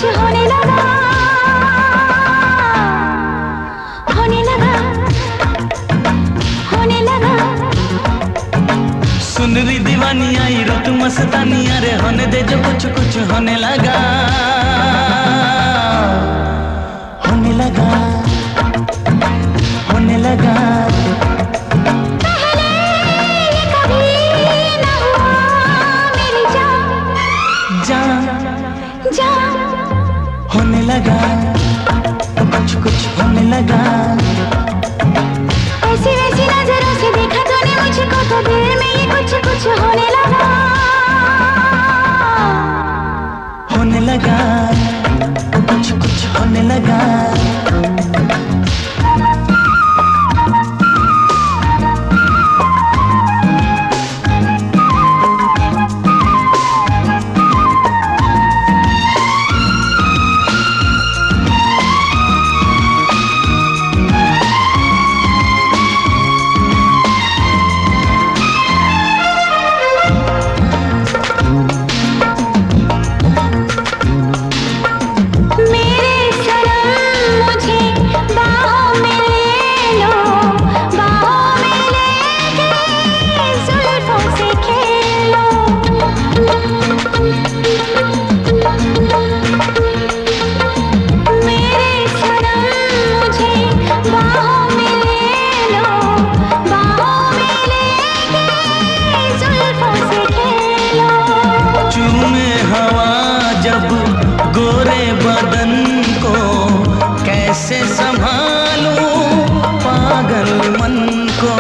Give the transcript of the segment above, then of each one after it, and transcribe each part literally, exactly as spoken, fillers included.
कुछ होने लगा, होने लगा, होने लगा। सुन री दीवानी आई रुत मस्तानी, अरे होने दे जो कुछ कुछ होने लगा, होने लगा, होने लगा। पहले ये कभी न हुआ मेरी जान, जान जान होने लगा, कुछ कुछ होने लगा। ऐसी वैसी नजरों से देखा तूने मुझको तो दिल में ये कुछ कुछ होने लगा, होने लगा, कुछ कुछ होने लगा। गोरे बदन को कैसे संभालूं पागल मन को,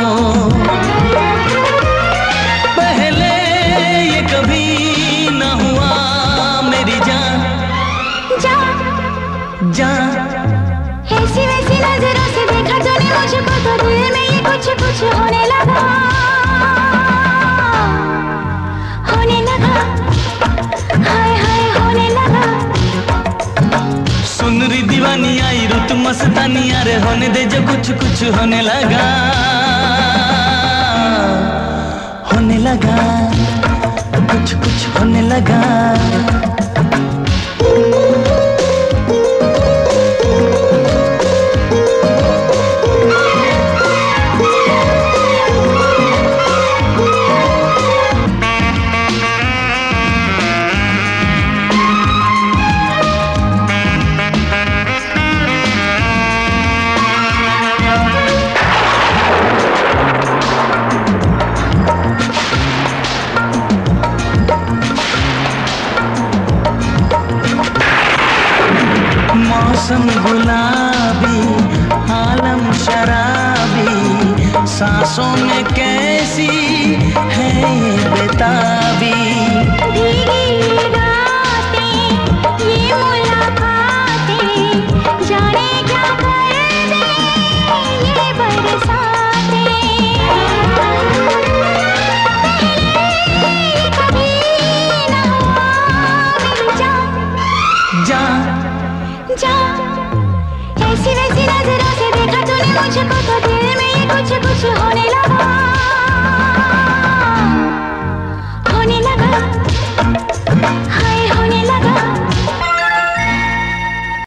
पहले ये कभी न हुआ मेरी जान, जान जान। ऐसी वैसी नजरों से देखा तूने मुझको तो दिल में ये कुछ कुछ होने लगा, होने लगा, हाय हाय होने लगा। सुन री दीवानी आई रुत मस्तानी, अरे होने दे जो कुछ कुछ होने लगा, होने लगा, कुछ कुछ होने लगा।